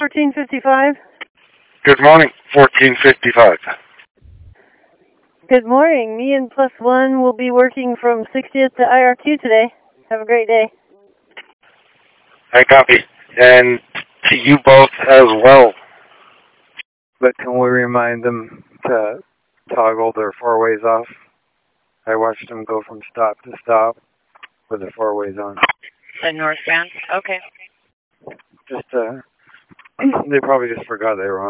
1455. Good morning, 1455. Good morning. Me and Plus One will be working from 60th to IRQ today. Have a great day. I copy. And to you both as well. But can we remind them to toggle their four-ways off? I watched them go from stop to stop with the four-ways on. The northbound? Okay. Just, they probably just forgot they were on.